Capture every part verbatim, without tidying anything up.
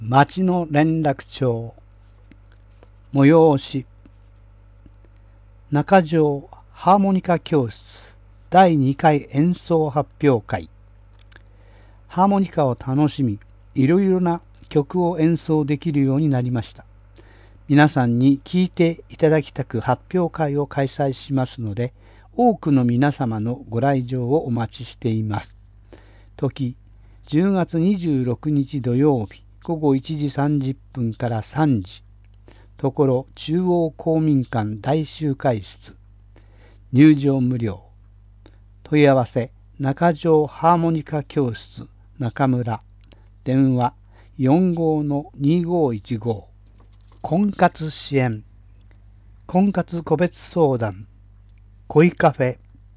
町の連絡帳催し中条ハーモニカ教室だいにかい演奏発表会。ハーモニカを楽しみ、いろいろな曲を演奏できるようになりました。皆さんに聴いていただきたく発表会を開催しますので、多くの皆様のご来場をお待ちしています。時、じゅうがつにじゅうろくにち土曜日、ごごいちじさんじゅっぷんからさんじ。ところ中央公民館大集会室。入場無料。問い合わせ中条ハーモニカ教室中村。電話 よんごのにごいちご。婚活支援。婚活個別相談。恋カフェ。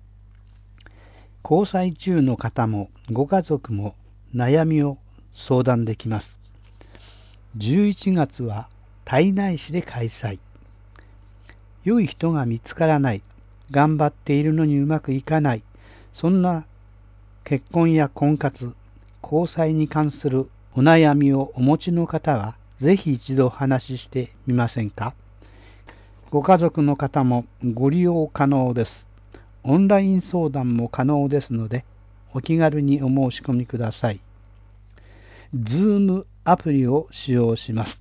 交際中の方もご家族も悩みを相談できます。じゅういちがつは胎内市で開催。良い人が見つからない、頑張っているのにうまくいかない、そんな結婚や婚活、交際に関するお悩みをお持ちの方は、ぜひ一度お話ししてみませんか。ご家族の方もご利用可能です。オンライン相談も可能ですので、お気軽にお申し込みください。Zoom アプリを使用します。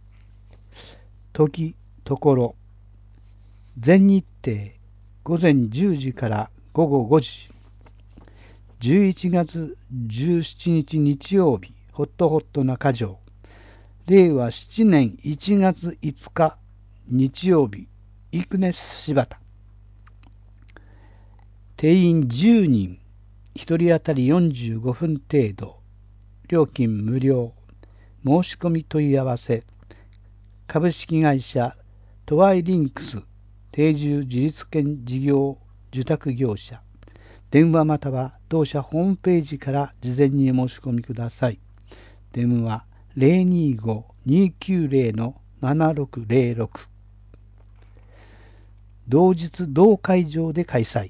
時、ところ、全日程ごぜんじゅうじからごごごじ。じゅういちがつじゅうしちにち日曜日、ホットホット中条。れいわなねんいちがついつか日曜日、イクネス柴田。定員じゅうにん、ひとり当たりよんじゅうごふん程度。料金無料。申し込み問い合わせ。株式会社トワイリンクス定住自立権事業受託業者。電話または同社ホームページから事前にお申し込みください。電話 ゼロにーご にーきゅうゼロ ななろくゼロろく。同日同会場で開催。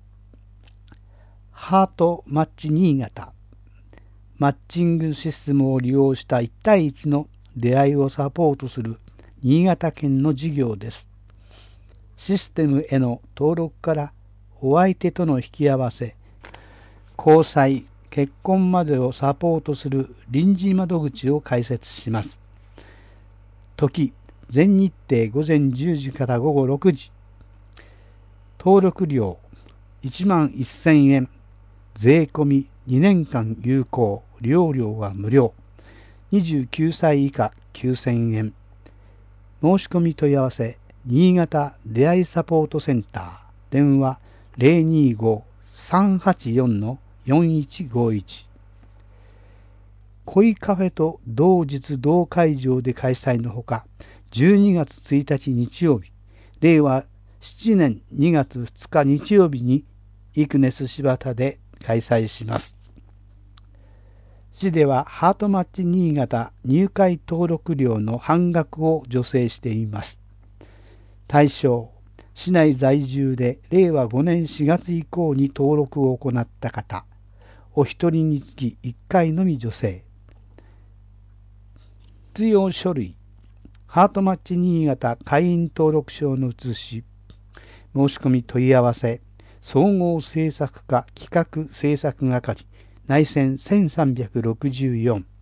ハートマッチ新潟。マッチングシステムを利用したいちたいいちの出会いをサポートする新潟県の事業です。システムへの登録からお相手との引き合わせ、交際、結婚までをサポートする臨時窓口を開設します。時、全日程ごぜんじゅうじからごごろくじ。登録料いちまんせんえん。税込みにねんかん有効。利用料は無料。にじゅうきゅうさい以下きゅうせんえん。申し込み問い合わせ新潟出会いサポートセンター。電話 ゼロにーご さんはちよん よんいちごいち。恋カフェと同日同会場で開催のほか、じゅうにがつついたち日曜日、れいわななねんにがつふつか日曜日にイクネス柴田で開催します。市ではハートマッチ新潟入会登録料の半額を助成しています。対象、市内在住でれいわごねんしがつ以降に登録を行った方、お一人につきいっかいのみ助成。必要書類、ハートマッチ新潟会員登録証の写し、申し込み問い合わせ、総合制作課企画制作係、内線せんさんびゃくろくじゅうよん。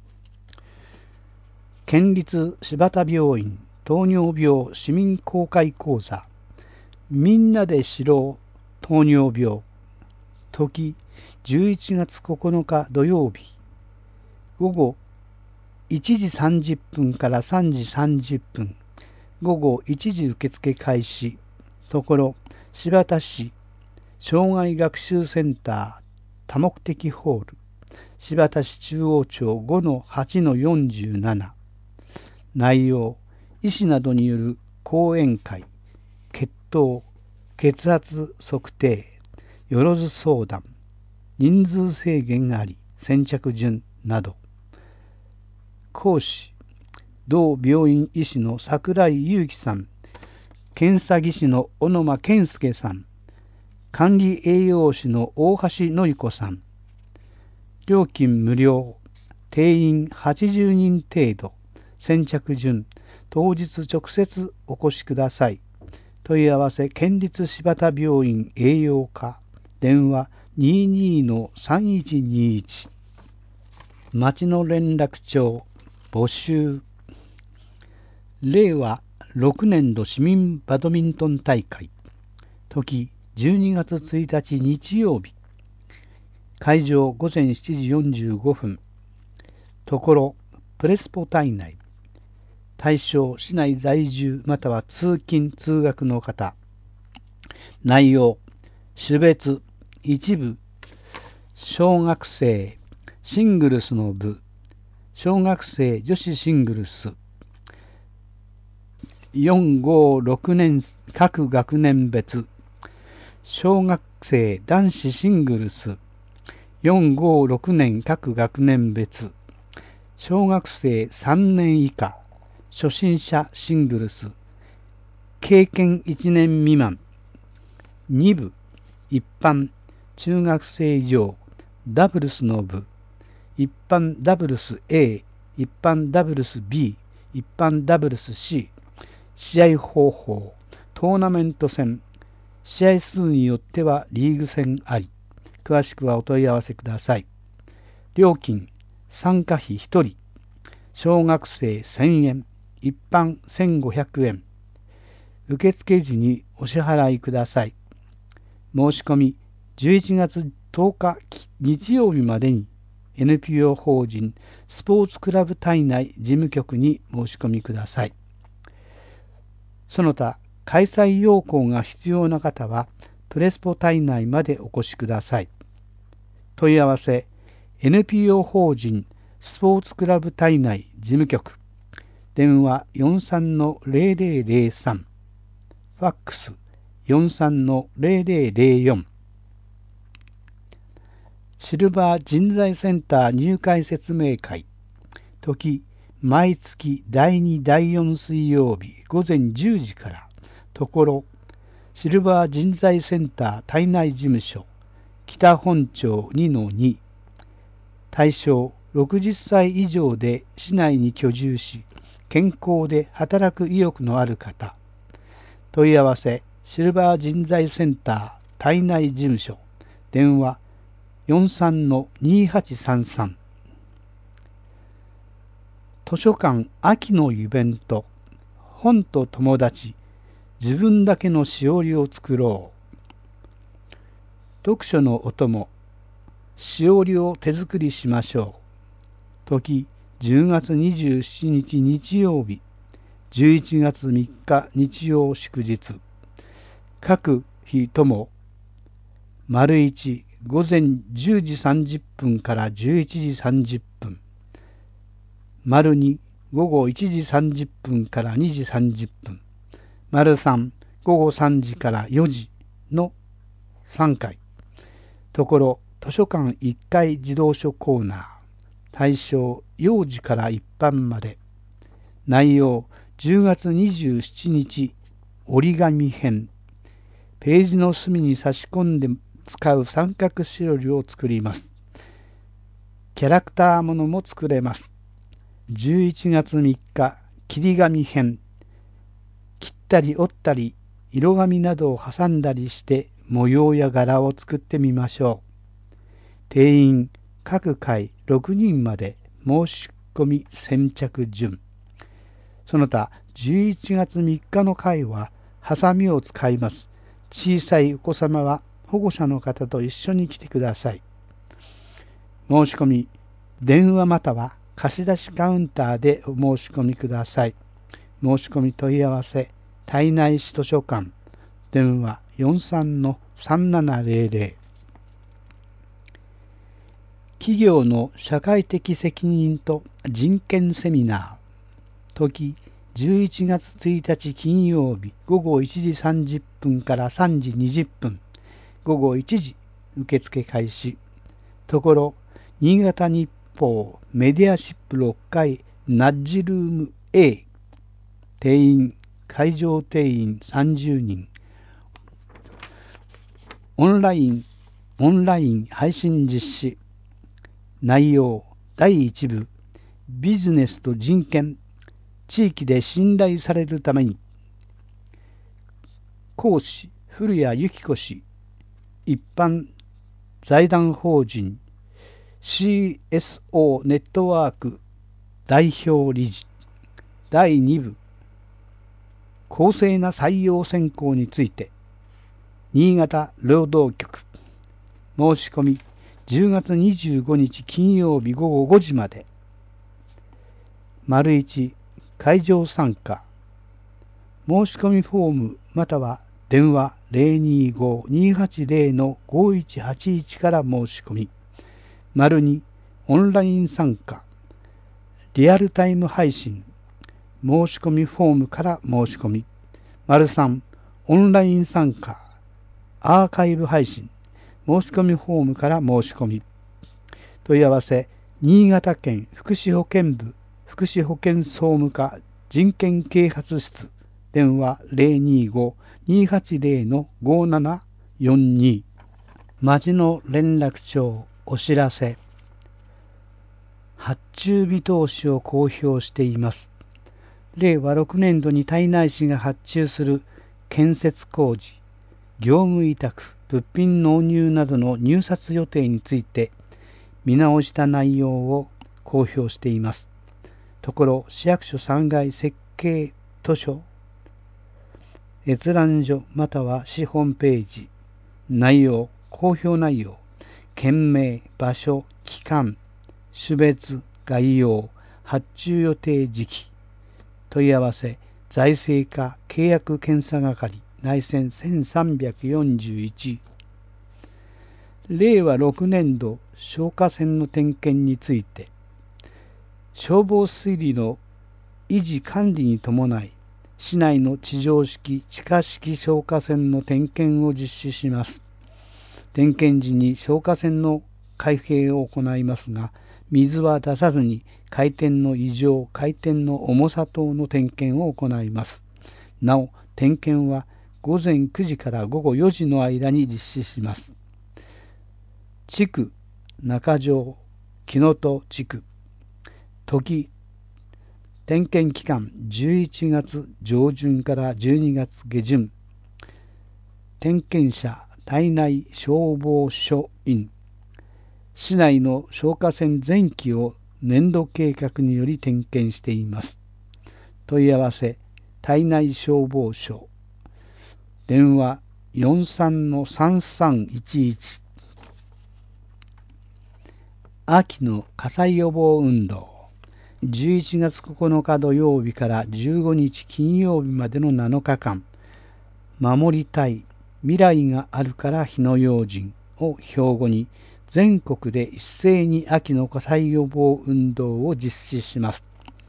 県立柴田病院糖尿病市民公開講座。みんなで知ろう糖尿病。時、じゅういちがつここのか土曜日。午後いちじさんじゅっぷんからさんじさんじゅっぷん。午後いちじ受付開始。ところ、柴田市障害学習センター多目的ホール。柴田市中央町 ごのはちのよんじゅうなな。内容、医師などによる講演会、血糖、血圧測定、よろず相談、人数制限あり、先着順など。講師、同病院医師の櫻井祐樹さん、検査技師の小野間健介さん、管理栄養士の大橋典子さん。料金無料。 定員はちじゅうにん程度。先着順。当日直接お越しください。問い合わせ県立柴田病院栄養科。電話 にじゅうにのさんいちにいち。町の連絡帳募集。れいわろくねん度市民バドミントン大会。時じゅうにがつついたち日曜日。会場ごぜんしちじよんじゅうごふん。ところプレスポ体内。対象市内在住または通勤通学の方。内容種別一部小学生シングルスの部、小学生女子シングルス、よん、ご、ろくねん各学年別、小学生男子シングルス、よん、ご、ろくねん各学年別、小学生さんねん以下、初心者シングルス、経験いちねん未満、に部、一般、中学生以上、ダブルスの部、一般ダブルス A、一般ダブルス B、一般ダブルス C、試合方法、トーナメント戦、試合数によってはリーグ戦あり。詳しくはお問い合わせください。料金、参加費ひとり、小学生せんえん、一般せんごひゃくえん。受付時にお支払いください。申し込み、じゅういちがつとおか日曜日までに、エヌピーオー 法人スポーツクラブ体内事務局に申し込みください。その他、開催要項が必要な方は、プレスポ体内までお越しください。問い合わせ、エヌピーオー 法人スポーツクラブ体内事務局、電話 よんさんのぜろぜろぜろさん、ファックス よんさんのぜろぜろぜろよん、シルバー人材センター入会説明会。時、毎月だいにだいよん水曜日ごぜんじゅうじから。ところ、シルバー人材センター体内事務所、北本町 にのに。対象ろくじゅっさい以上で市内に居住し、健康で働く意欲のある方。問い合わせ、シルバー人材センター体内事務所、電話よんさんのにはちさんさん。図書館秋のイベント、本と友達、自分だけのしおりを作ろう。読書のお供、しおりを手作りしましょう。時、じゅうがつにじゅうしちにち日曜日、じゅういちがつみっか日曜祝日。各日とも、丸一、午前じゅうじさんじゅっぷんからじゅういちじさんじゅっぷん。丸に、午後いちじさんじゅっぷんからにじさんじゅっぷん。丸さん、午後さんじからよじのさんかい。ところ、図書館いっかい児童書コーナー。対象、幼児から一般まで。内容、じゅうがつにじゅうしちにち、折り紙編。ページの隅に差し込んで使う三角しおりを作ります。キャラクターものも作れます。じゅういちがつみっか、切り紙編。切ったり折ったり、色紙などを挟んだりして模様や柄を作ってみましょう。定員、各回ろくにんまで申し込み先着順。その他、じゅういちがつみっかの回は、ハサミを使います。小さいお子様は保護者の方と一緒に来てください。申し込み、電話または貸し出しカウンターでお申し込みください。申し込み問い合わせ、体内市図書館、電話 よんさんのさんななぜろぜろ。企業の社会的責任と人権セミナー。時、じゅういちがつついたち金曜日午後いちじさんじゅっぷんからさんじにじゅっぷん、午後いちじ受付開始。ところ、新潟日報メディアシップろっかいナッジルーム A、定員、会場定員さんじゅうにん。オンライン、オンライン配信実施。内容、 だいいち部ビジネスと人権、地域で信頼されるために、講師古谷由紀子氏、一般財団法人 シーエスオー ネットワーク代表理事。だいに部公正な採用選考について、新潟労働局。申し込みじゅうがつにじゅうごにち金曜日ごごごじまで。丸いち会場参加。申し込みフォームまたは電話 ゼロにーごーにーはちゼロ ごいちはちいちから申し込み。丸にオンライン参加。リアルタイム配信。申し込みフォームから申し込み。丸さんオンライン参加。アーカイブ配信。申し込みフォームから申し込み。問い合わせ新潟県福祉保健部福祉保健総務課人権啓発室。電話 ゼロにーごーにーはちゼロ ごななよんに。町の連絡帳お知らせ。発注見通しを公表しています。れいわろくねんどに胎内市が発注する建設工事、業務委託、物品納入などの入札予定について見直した内容を公表しています。ところ市役所さんがい設計図書閲覧所または市ホームページ。内容、公表内容、県名、場所、期間、種別、概要、発注予定時期。問い合わせ、財政課契約検査係、内線せんさんびゃくよんじゅういち。れいわろくねんど消火栓の点検について、消防水利の維持管理に伴い、市内の地上式、地下式消火栓の点検を実施します。点検時に消火栓の開閉を行いますが、水は出さずに回転の異常、回転の重さ等の点検を行います。なお、点検はごぜんくじからごごよじの間に実施します。地区、中条、木の戸地区、時、点検期間じゅういちがつじょうじゅんからじゅうにがつげじゅん。点検者、胎内消防署員。市内の消火栓全基を年度計画により点検しています。問い合わせ、胎内消防署。電話 よんさんのさんさんいちいち。秋の火災予防運動。じゅういちがつここのか土曜日からじゅうごにち金曜日までのなのかかん、守りたい未来があるから火の用心を標語に、全国で一斉に秋の火災予防運動を実施します。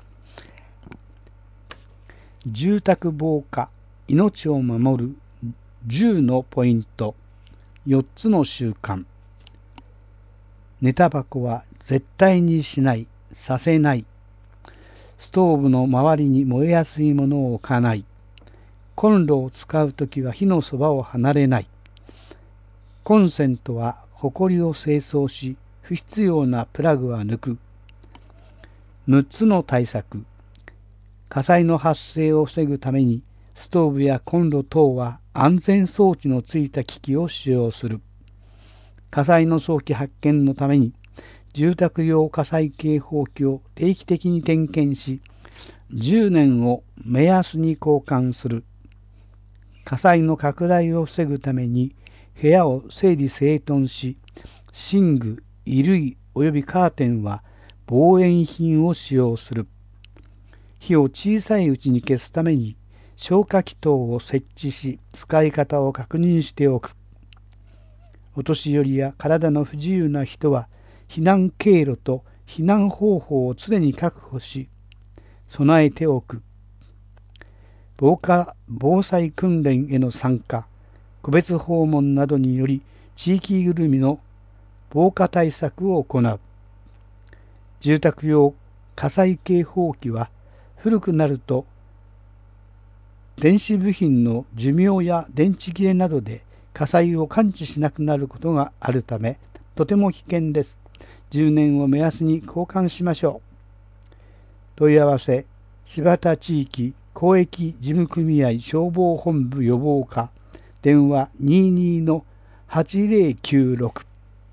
住宅防火、命を守るじゅうのポイント、よっつの習慣。寝タバコは絶対にしない、させない。ストーブの周りに燃えやすいものを置かない。コンロを使うときは火のそばを離れない。コンセントはほこりを清掃し、不必要なプラグは抜く。むっつの対策。火災の発生を防ぐために、ストーブやコンロ等は安全装置のついた機器を使用する。火災の早期発見のために、住宅用火災警報器を定期的に点検し、じゅうねんを目安に交換する。火災の拡大を防ぐために部屋を整理整頓し、寝具、衣類及びカーテンは防煙品を使用する。火を小さいうちに消すために消火器等を設置し、使い方を確認しておく。お年寄りや体の不自由な人は避難経路と避難方法を常に確保し、備えておく。防火・防災訓練への参加、個別訪問などにより地域ぐるみの防火対策を行う。住宅用火災警報器は古くなると電子部品の寿命や電池切れなどで火災を感知しなくなることがあるため、とても危険です。 じゅうねんを目安に交換しましょう。問い合わせ、柴田地域公益事務組合消防本部予防課、電話 にじゅうにのはちぜろきゅうろく。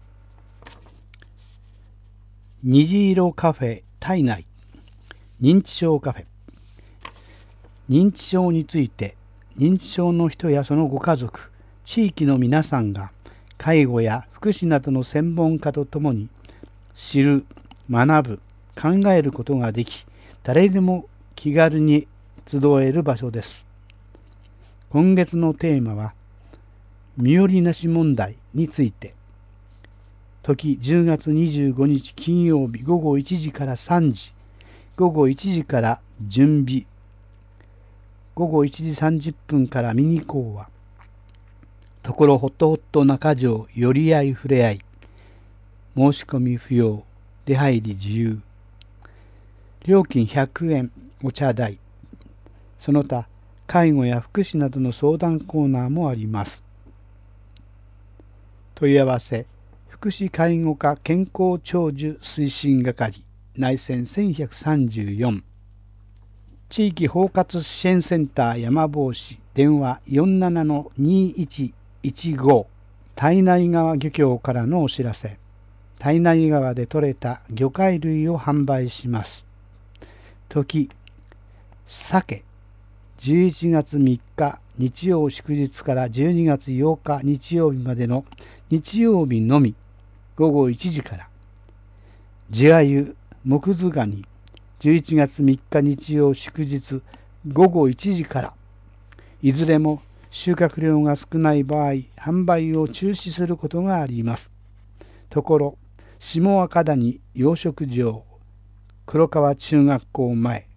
虹色カフェ体内認知症カフェ。認知症について、認知症の人やそのご家族、地域の皆さんが介護や福祉などの専門家とともに知る、学ぶ、考えることができ、誰でも気軽に集える場所です。今月のテーマは、身寄りなし問題について。時じゅうがつにじゅうごにち金曜日ごごいちじからさんじ、ごごいちじから準備、ごごいちじさんじゅっぷんからミニ講話、ところほっとほっと中条寄り合いふれあい、申し込み不要、出入り自由、料金ひゃくえん、お茶代、その他介護や福祉などの相談コーナーもあります。問い合わせ、福祉介護課健康長寿推進係内線せんひゃくさんじゅうよん、地域包括支援センター山帽子電話 よんじゅうななのにいちいちご。胎内川漁協からのお知らせ。胎内川で採れた魚介類を販売します。時、鮭、じゅういちがつみっか日曜祝日からじゅうにがつようか日曜日までの日曜日のみごごいちじから、地鮎、木津ガニ、じゅういちがつみっか日曜祝日ごごいちじから、いずれも収穫量が少ない場合、販売を中止することがあります。ところ、下赤谷養殖場、黒川中学校前。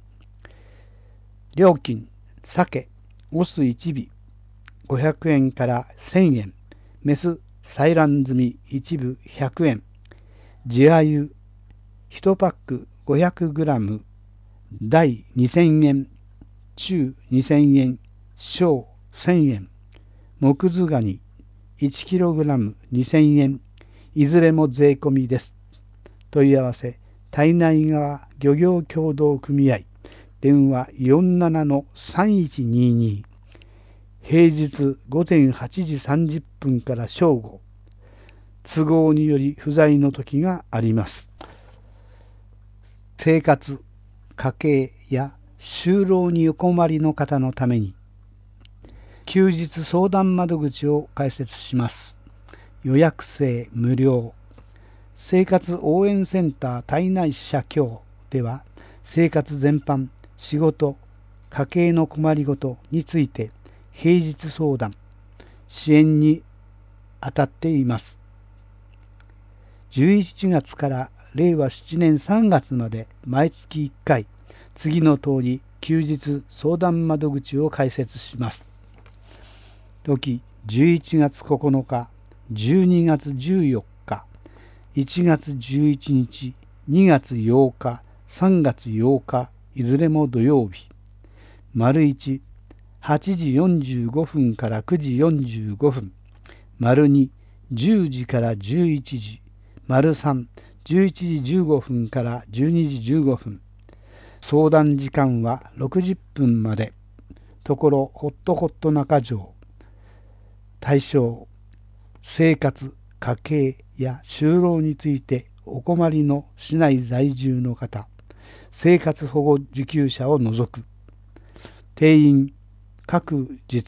料金、鮭、オスいち尾、ごひゃくえんからせんえん、メス、採卵済み一部ひゃくえん、地鮎、いちパックごひゃくグラム、大にせんえん、中にせんえん、小せんえん、木津ガニ いちキログラム にせんえん、いずれも税込みです。問い合わせ、胎内川漁業協同組合、電話 よんじゅうななのさんいちにに。平日ごぜんはちじさんじゅっぷんから正午、都合により不在の時があります。生活、家計や就労にお困りの方のために、休日相談窓口を開設します。予約制無料。生活応援センター胎内支社協では、生活全般、仕事、家計の困りごとについて平日相談、支援に当たっています。じゅういちがつかられいわしちねんさんがつまで毎月いっかい、次の通り休日相談窓口を開設します。時、じゅういちがつここのか、じゅうにがつじゅうよっか、いちがつじゅういちにち、にがつようか、さんがつようか、いずれも土曜日。丸いち、はちじよんじゅうごふんからくじよんじゅうごふん。丸に、じゅうじからじゅういちじ。丸さん、じゅういちじじゅうごふんからじゅうにじじゅうごふん。相談時間はろくじゅっぷんまで。ところほっとほっと中条。対象、生活、家計や就労についてお困りの市内在住の方、生活保護受給者を除く。定員、各日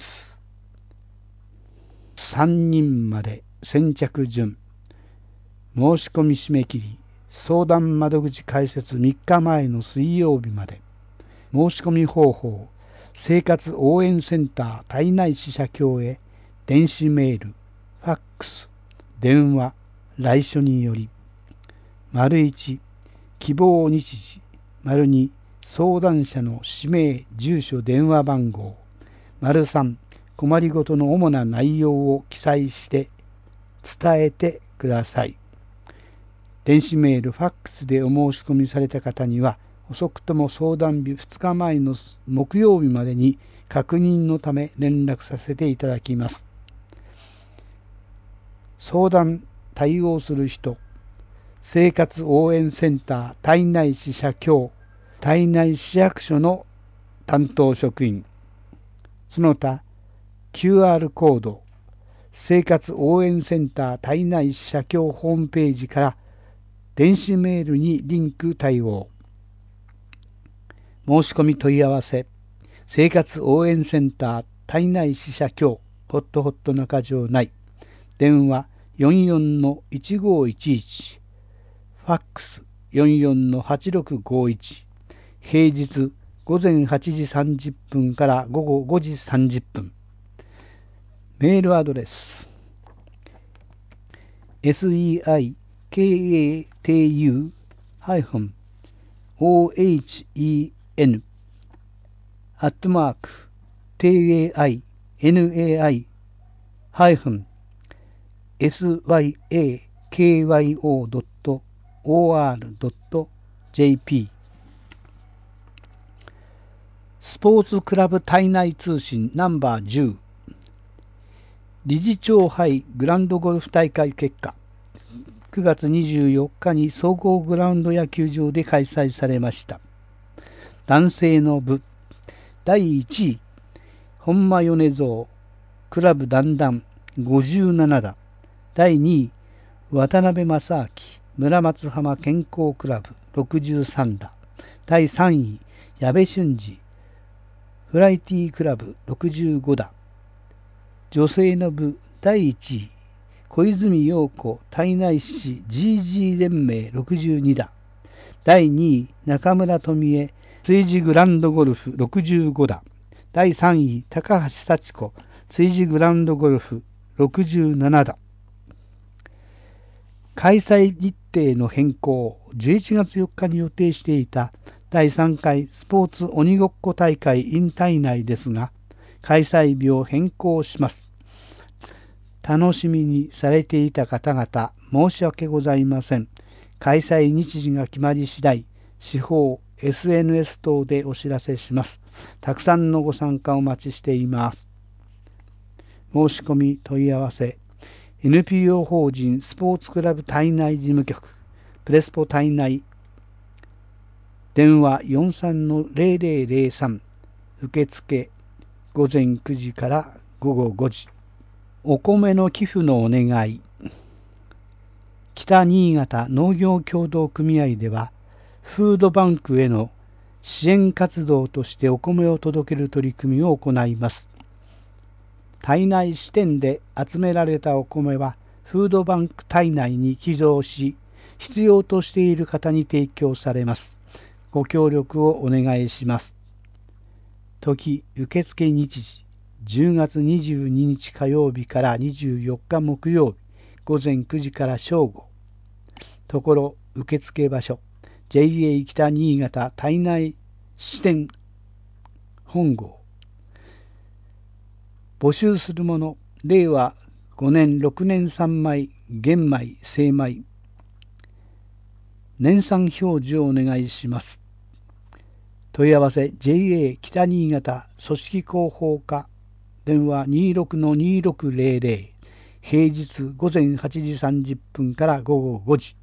さんにんまで先着順。申し込み締め切り、相談窓口開設みっかまえの水曜日まで。申し込み方法、生活応援センター胎内支社協へ電子メール、ファックス、電話、来書により。丸いち、希望日時。丸に、相談者の氏名、住所、電話番号。丸さん、困りごとの主な内容を記載して伝えてください。電子メール、ファックスでお申し込みされた方には、遅くとも相談日ふつかまえの木曜日までに確認のため連絡させていただきます。相談、対応する人、 生活応援センター胎内市社協胎内市役所の担当職員、その他 キューアール コード生活応援センター胎内市社協ホームページから電子メールにリンク対応。申し込み問い合わせ生活応援センター胎内市社協ホットホット中条内、電話 よんよんのいちごいちいち、ファックス よんよんのはちろくごいち、平日ごぜんはちじさんじゅっぷんから午後ごじさんじゅっぷん。メールアドレス セイカト オーエイチイーエヌ アットマーク テイエーアイエヌエーアイ ハイフン エスワイエーケーワイオー ドット オーアール ドット ジェーピー スポーツクラブ体内通信ナンバーじゅう、理事長杯グランドゴルフ大会結果、くがつにじゅうよっかに総合グラウンド野球場で開催されました。男性の部だいいちい本間米蔵クラブ団団ごじゅうななだ、だいにい渡辺正明村松浜健康クラブろくじゅうさんだ、だいさんい矢部俊二フライティークラブろくじゅうごだ、女性の部だいいちい小泉陽子胎内市 ジージー 連盟ろくじゅうにだ、だいにい中村富江築地グランドゴルフろくじゅうごだ、だいさんい高橋幸子築地グランドゴルフろくじゅうななだ。開催日程の変更、じゅういちがつよっかに予定していただいさんかいスポーツ鬼ごっこ大会 in 体内ですが、開催日を変更します。楽しみにされていた方々、申し訳ございません。開催日時が決まり次第、司法、エスエヌエス 等でお知らせします。たくさんのご参加お待ちしています。申し込み問い合わせ、エヌピーオー 法人スポーツクラブ体内事務局、プレスポ体内、電話 よんじゅうさんのゼロゼロゼロさん、受付ごぜんくじからごごごじ。お米の寄付のお願い。北新潟農業協同組合では、フードバンクへの支援活動としてお米を届ける取り組みを行います。体内支店で集められたお米は、フードバンク体内に寄贈し、必要としている方に提供されます。ご協力をお願いします。時、受付日時、じゅうがつにじゅうににち火曜日からにじゅうよっか木曜日、ごぜんくじから正午。ところ、受付場所、ジェイエー 北新潟体内支店本号。募集するもの、れいわごねんろくねん産米、玄米、精米。年産表示をお願いします。問い合わせ ジェイエー 北新潟組織広報課電話 にじゅうろくのにじゅうろくゼロゼロ、平日ごぜんはちじさんじゅっぷんからごごごじ。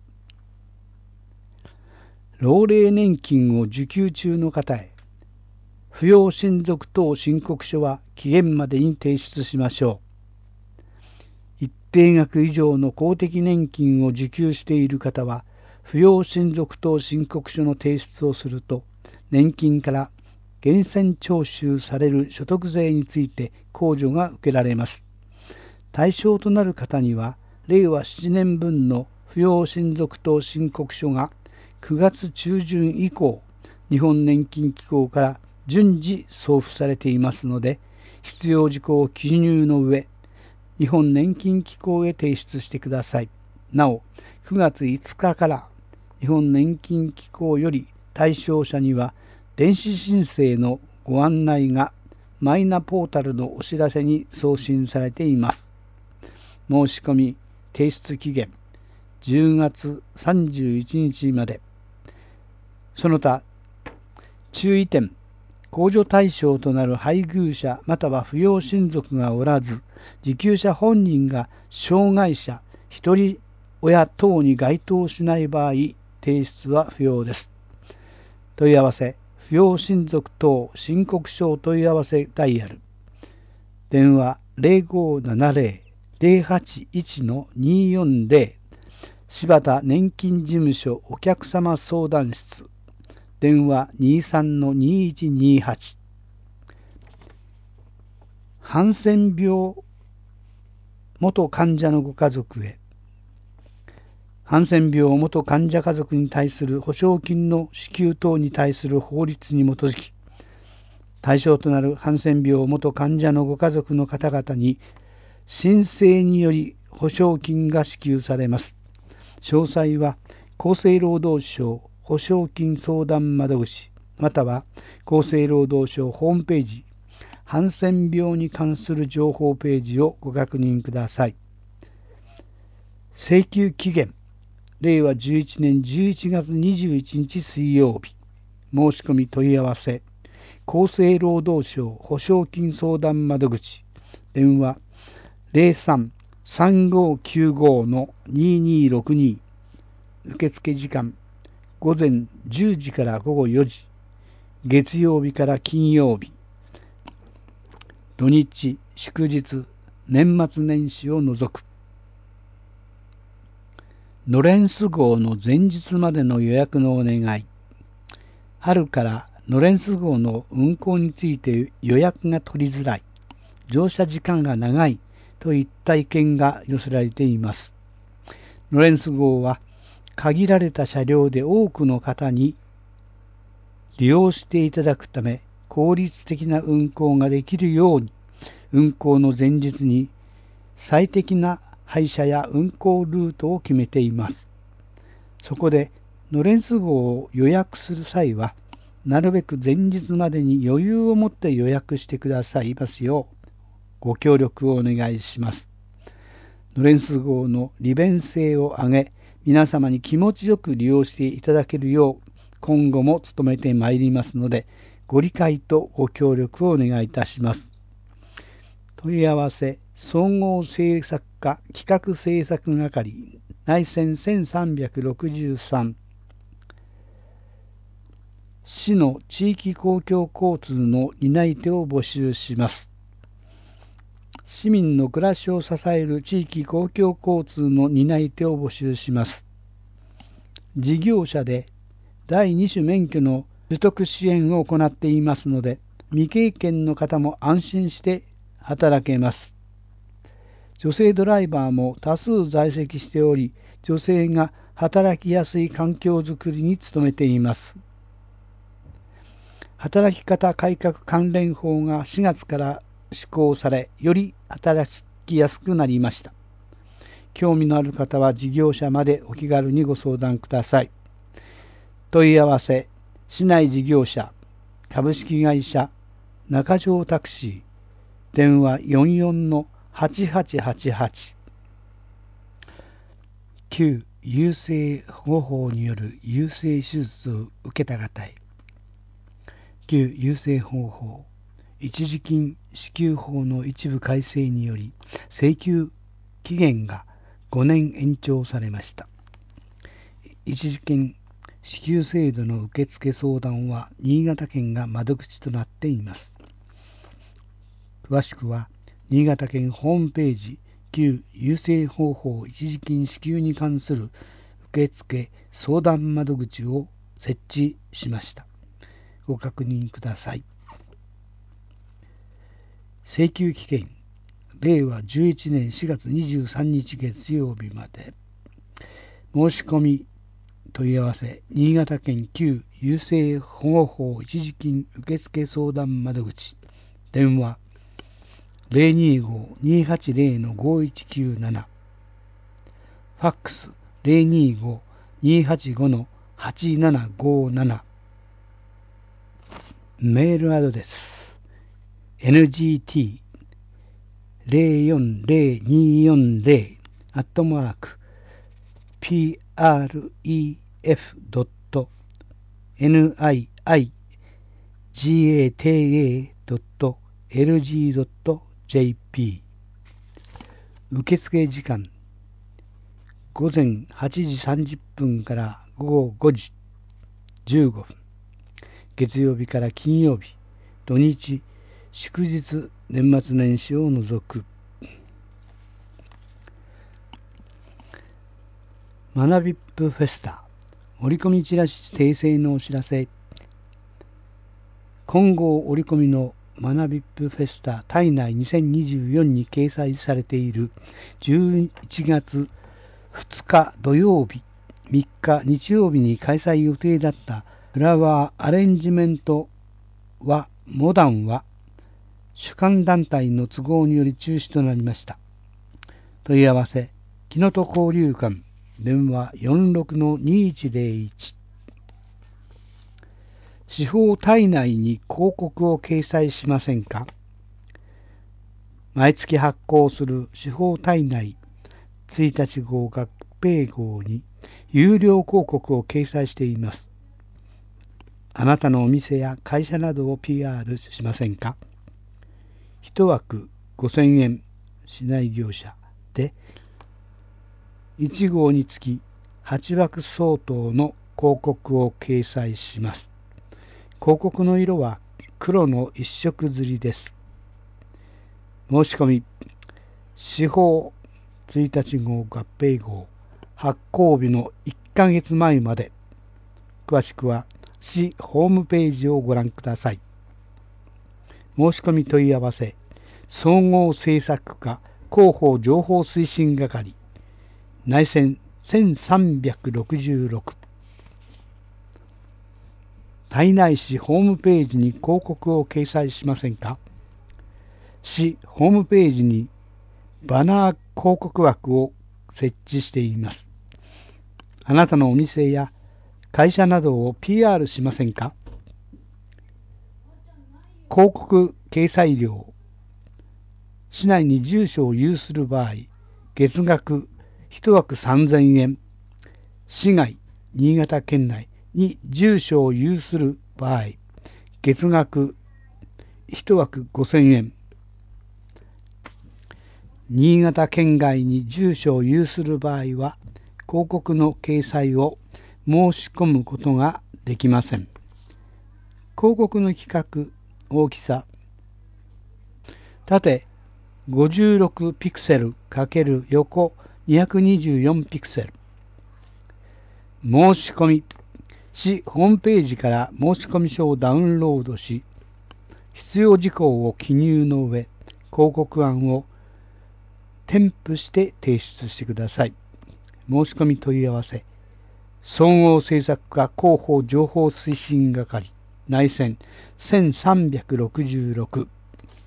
老齢年金を受給中の方へ、扶養親族等申告書は期限までに提出しましょう。一定額以上の公的年金を受給している方は、扶養親族等申告書の提出をすると、年金から源泉徴収される所得税について控除が受けられます。対象となる方には、れいわななねんぶんの扶養親族等申告書がくがつちゅうじゅん以降、日本年金機構から順次送付されていますので、必要事項を記入の上、日本年金機構へ提出してください。なお、くがついつかから日本年金機構より対象者には電子申請のご案内がマイナポータルのお知らせに送信されています。申し込み提出期限じゅうがつさんじゅういちにちまで。その他、注意点、控除対象となる配偶者または扶養親族がおらず、受給者本人が障害者、一人親等に該当しない場合、提出は不要です。問い合わせ、扶養親族等申告書問い合わせダイヤル。電話 ゼロごーななゼロ ゼロはちいち のにーよんゼロ 柴田年金事務所お客様相談室。電話 にーさんのにーいちにーはち。ハンセン病元患者のご家族へ。ハンセン病元患者家族に対する保証金の支給等に対する法律に基づき、対象となるハンセン病元患者のご家族の方々に申請により保証金が支給されます。詳細は厚生労働省保証金相談窓口または厚生労働省ホームページハンセン病に関する情報ページをご確認ください。請求期限れいわじゅういちねんじゅういちがつにじゅういちにち水曜日。申し込み問い合わせ厚生労働省保証金相談窓口電話 ゼロさん さんごきゅうご のにーにーろくに。受付時間午前じゅうじから午後よじ、月曜日から金曜日、土日祝日年末年始を除く。ノレンス号の前日までの予約のお願い。春からノレンス号の運行について予約が取りづらい、乗車時間が長いといった意見が寄せられています。ノレンス号は限られた車両で多くの方に利用していただくため、効率的な運行ができるように、運行の前日に最適な配車や運行ルートを決めています。そこで、ノレンス号を予約する際は、なるべく前日までに余裕を持って予約してくださいますよう、ご協力をお願いします。ノレンス号の利便性を上げ、皆様に気持ちよく利用していただけるよう、今後も努めてまいりますので、ご理解とご協力をお願いいたします。問い合わせ、総合政策課企画政策係、内線せんさんびゃくろくじゅうさん。市の地域公共交通の担い手を募集します。市民の暮らしを支える地域公共交通の担い手を募集します。事業者でだいに種免許の取得支援を行っていますので、未経験の方も安心して働けます。女性ドライバーも多数在籍しており、女性が働きやすい環境づくりに努めています。働き方改革関連法がしがつから施行され、より働きやすくなりました。興味のある方は事業者までお気軽にご相談ください。問い合わせ、市内事業者、株式会社、中条タクシー、電話 よんよんのはちはちはちはち。旧優生保護法による優生手術を受けた方へ。旧優生保護法、一時金支給法の一部改正により、請求期限がごねん延長されました。一時金支給制度の受付相談は新潟県が窓口となっています。詳しくは、新潟県ホームページ、旧優生保護法一時金支給に関する受付相談窓口を設置しました。ご確認ください。請求期限、れいわじゅういちねんしがつにじゅうさんにち月曜日まで。申し込み問い合わせ、新潟県旧優生保護法一時金受付相談窓口、電話 ゼロにーごーにーはちゼロのごいちきゅうなな、ファックス ゼロにーごーにーはちごのはちななごなな、メールアドレス エヌジーティーゼロよんゼロにーよんゼロ アットマーク ピーアールイーエフドットニーガタ ドットエルジー ドットジェーピー。 受付時間午前はちじさんじゅっぷんから午後ごじじゅうごふん、月曜日から金曜日、土日、祝日、年末年始を除く。学びっぷフェスタ、折り込みチラシ訂正のお知らせ。今後折り込みの学びっぷフェスタ体内にせんにじゅうよんに掲載されているじゅういちがつふつか土曜日、みっか日曜日に開催予定だったフラワーアレンジメントはモダンは主管団体の都合により中止となりました。問い合わせ、木の戸交流館、電話 よんろくのにいちゼロいち。司法体内に広告を掲載しませんか？毎月発行する司法体内ついたち号合併号に有料広告を掲載しています。あなたのお店や会社などを ピーアール しませんか？一枠ごせんえん、市内業者でいち号につきはち枠相当の広告を掲載します。広告の色は黒の一色刷りです。申し込み、司法ついたち号合併号発行日のいっかげつまえまで。詳しくは市ホームページをご覧ください。申し込み問い合わせ、総合政策課広報情報推進係、内線せんさんびゃくろくじゅうろく。胎内市ホームページに広告を掲載しませんか？市ホームページにバナー広告枠を設置しています。あなたのお店や会社などを ピーアール しませんか？広告掲載料、市内に住所を有する場合、月額一枠さんぜんえん、市外、新潟県内に住所を有する場合、月額一枠ごせんえん、新潟県外に住所を有する場合は、広告の掲載を申し込むことができません。広告の規格、大きさ、縦ごじゅうろくピクセル×横にひゃくにじゅうよんピクセル。申し込み、市ホームページから申込書をダウンロードし、必要事項を記入の上、広告案を添付して提出してください。申し込み問い合わせ、総合政策課広報情報推進係、内線せんさんびゃくろくじゅうろく。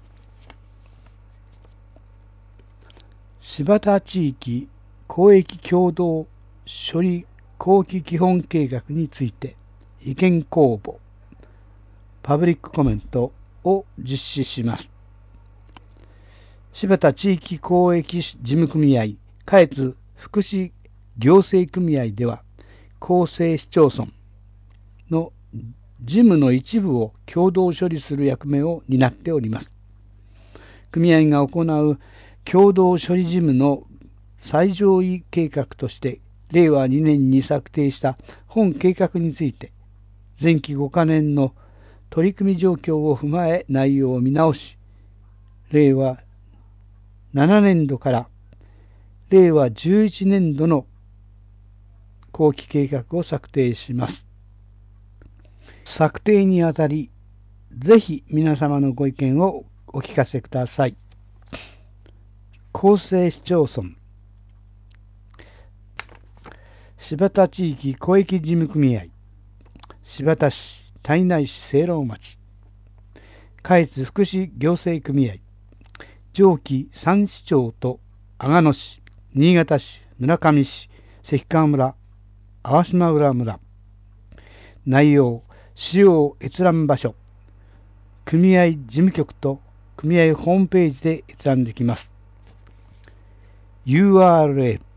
柴田地域広域共同処理後期基本計画について意見公募、パブリックコメントを実施します。柴田地域公益事務組合下越福祉行政組合では、公正市町村の事務の一部を共同処理する役目を担っております。組合が行う共同処理事務の最上位計画として、れいわにねんに策定した本計画について、前期ごかねんの取り組み状況を踏まえ内容を見直し、れいわななねんどかられいわじゅういちねんどの後期計画を策定します。策定にあたり、ぜひ皆様のご意見をお聞かせください。公正市町村、柴田地域公益事務組合、柴田市、胎内市聖籠町、下越福祉行政組合、上記さん市町と阿賀野市、新潟市、村上市、関川村、淡島浦村。内容、使用閲覧場所、組合事務局と組合ホームページで閲覧できます。ユーアールエル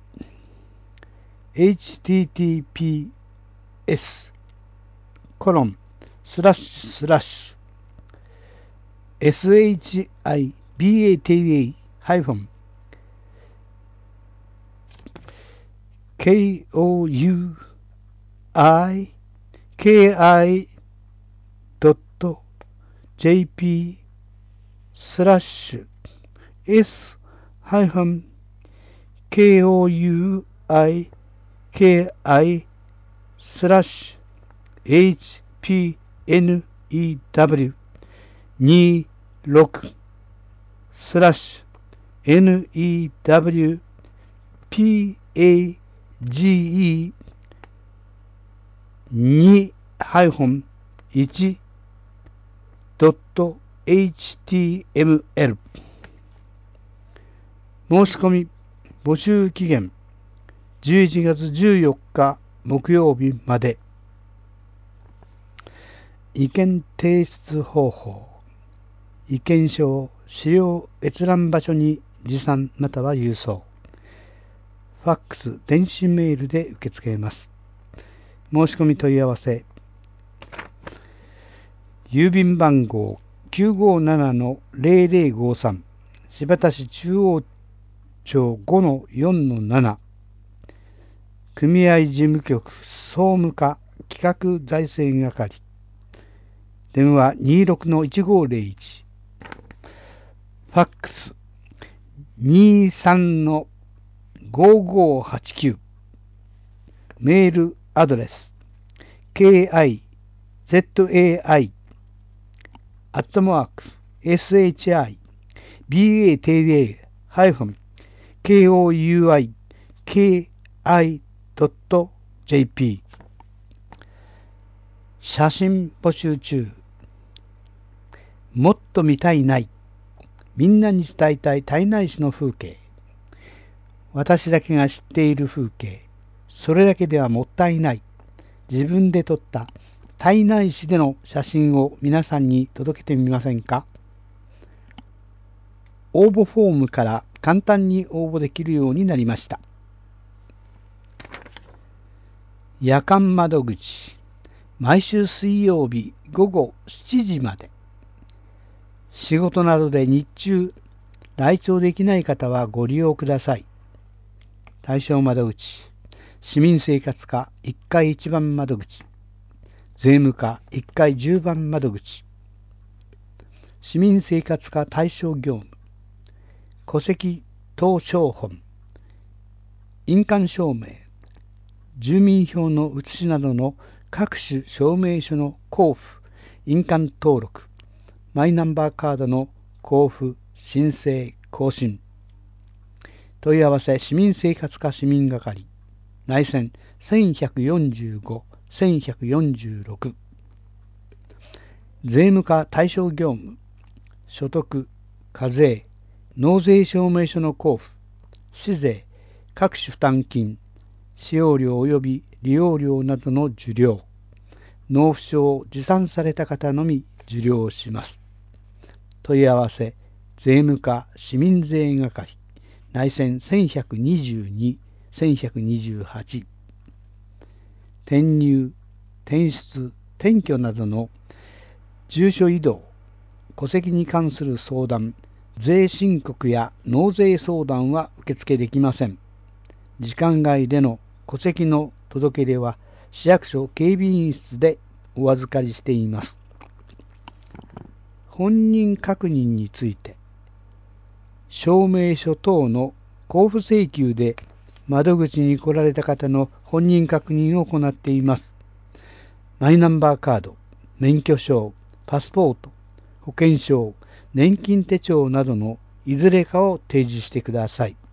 エイチティーティーピーエス コロンスラッシュスラッシュ エスエイチアイビーエーティーエー ハイフォンケーオーユーアイケーアイドットジェーピー スラッシュ S ハイフン ケーオーユーアイケーアイ スラッシュ エイチピーエヌイーダブリュー にじゅうろく スラッシュ エヌイーダブリュー ピーエージーイー にハイフンいちドット エイチティーエムエル 申し込み募集期限じゅういちがつじゅうよっか木曜日まで。意見提出方法。意見書を資料閲覧場所に持参または郵送。ファックス、電子メールで受け付けます。申し込み問い合わせ。郵便番号 きゅうごななのゼロゼロごさん 新発田市中央町 ごのよんのなな 組合事務局総務課企画財政係電話 にじゅうろくのいちごーぜろいち ファックス にじゅうさんのごごはちきゅう メールアドレス ケーアイゼットエーアイ アットマーク エスエイチアイビーエーティーエー ハイフン ケーオーユーアイケーアイドットジェーピー 写真募集中。もっと見たいない。みんなに伝えたい胎内市の風景。私だけが知っている風景。それだけではもったいない。自分で撮った胎内市での写真を皆さんに届けてみませんか？応募フォームから簡単に応募できるようになりました。夜間窓口。毎週水曜日ごごしちじまで。仕事などで日中来庁できない方はご利用ください。対象窓口。市民生活課いっかいいちばん窓口。税務課いっかいじゅうばん窓口。市民生活課対象業務。戸籍謄商本。印鑑証明。住民票の写しなどの各種証明書の交付、印鑑登録、マイナンバーカードの交付、申請、更新。問い合わせ市民生活課市民係。内線せんひゃくよんじゅうご、せんひゃくよんじゅうろく。税務課対象業務。所得、課税、納税証明書の交付、市税、各種負担金、使用料及び利用料などの受領。納付書を持参された方のみ受領します。問い合わせ税務課市民税係。内線せんひゃくにじゅうに、せんひゃくにじゅうはち。転入、転出、転居などの住所移動、戸籍に関する相談、税申告や納税相談は受付できません。時間外での戸籍の届け出は市役所警備員室でお預かりしています。本人確認について、証明書等の交付請求で窓口に来られた方の本人確認を行っています。マイナンバーカード、免許証、パスポート、保険証、年金手帳などのいずれかを提示してください。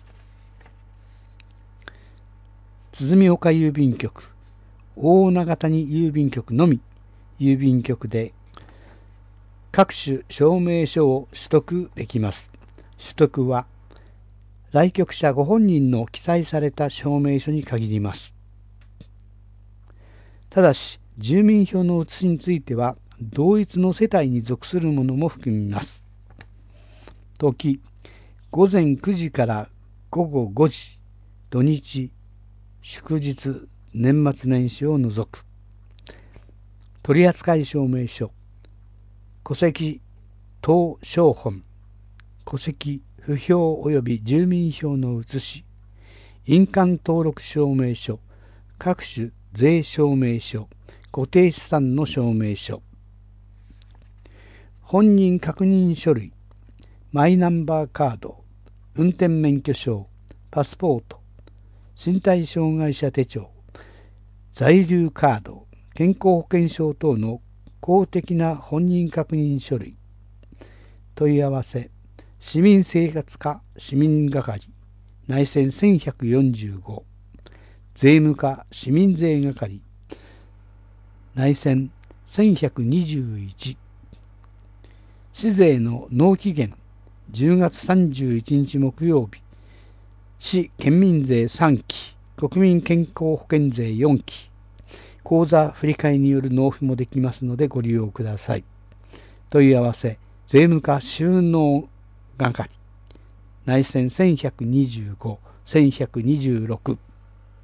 鼓岡郵便局、大長谷郵便局のみ、郵便局で各種証明書を取得できます。取得は来局者ご本人の記載された証明書に限ります。ただし、住民票の写しについては、同一の世帯に属するものも含みます。時、ごぜんくじからごごごじ、土日、祝日、年末年始を除く。取扱証明書、戸籍謄商本、戸籍、不評及び住民票の写し、 印鑑登録証明書、各種税証明書、固定資産の証明書、本人確認書類、マイナンバーカード、運転免許証、パスポート、身体障害者手帳、在留カード、健康保険証等の公的な本人確認書類。問い合わせ、市民生活課市民係、内線せんひゃくよんじゅうご、税務課市民税係、内線せんひゃくにじゅういち、市税の納期限、じゅうがつさんじゅういちにち木曜日、市県民税さんき、国民健康保険税よんき、口座振替による納付もできますのでご利用ください。問い合わせ、税務課収納係、内線せんひゃくにじゅうご、せんひゃくにじゅうろく、